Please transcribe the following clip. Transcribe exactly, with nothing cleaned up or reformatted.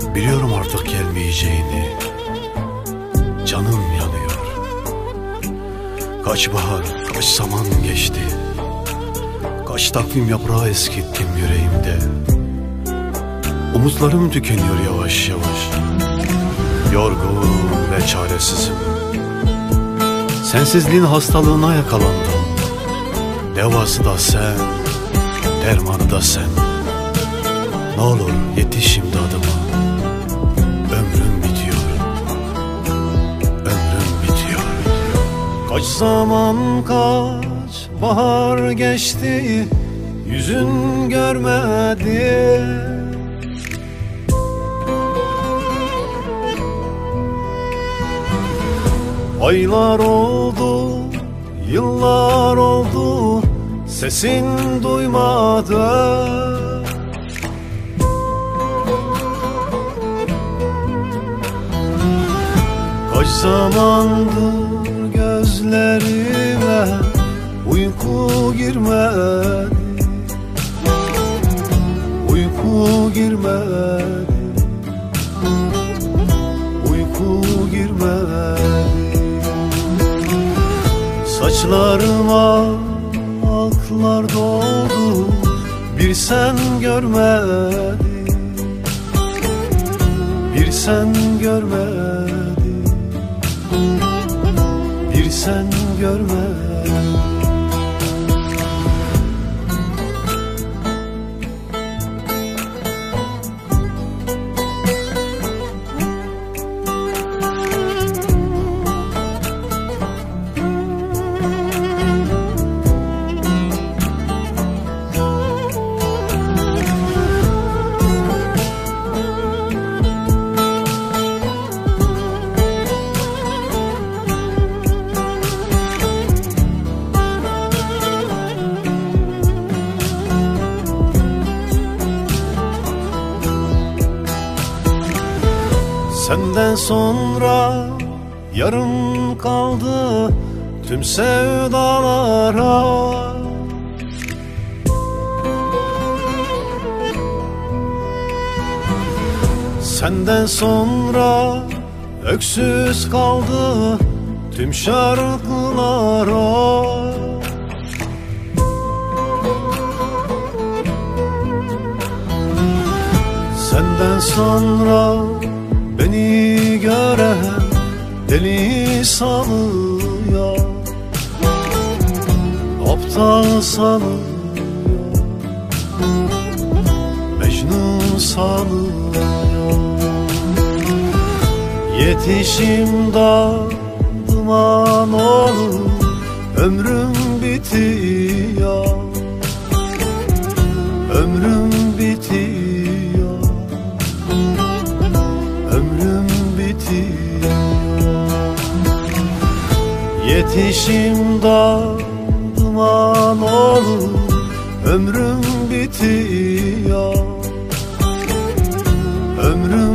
Biliyorum artık gelmeyeceğini. Canım yanıyor. Kaç bahar, kaç zaman geçti. Kaç takvim yaprağı eskittim yüreğimde. Umutlarım tükeniyor yavaş yavaş. Yorgun ve çaresizim. Sensizliğin hastalığına yakalandım. Devası da sen, dermanı da sen. Ne olur yetiş imdadıma. Ömrüm bitiyor, ömrüm bitiyor. Kaç zaman kaç bahar geçti, yüzün görmedi. Aylar oldu, yıllar oldu, sesin duymadım. Kaç zamandır gözlerime uyku girmedi, uyku girmedi, uyku girmedi. Saçlarıma aklar doldu, bir sen görmedin, bir sen görmedin, bir sen görmedin. Senden sonra yarım kaldı tüm sevdalara. Senden sonra öksüz kaldı tüm şarkılara. Senden sonra beni gören deli sanıyor, aptal sanıyor, Mecnun sanıyor. Yetiş imdadıma ne olur, ömrüm bitiyor, ömrüm bitiyor, ömrüm bitiyor. Yetiş imdadıma ne olur, ömrüm bitiyor, ömrüm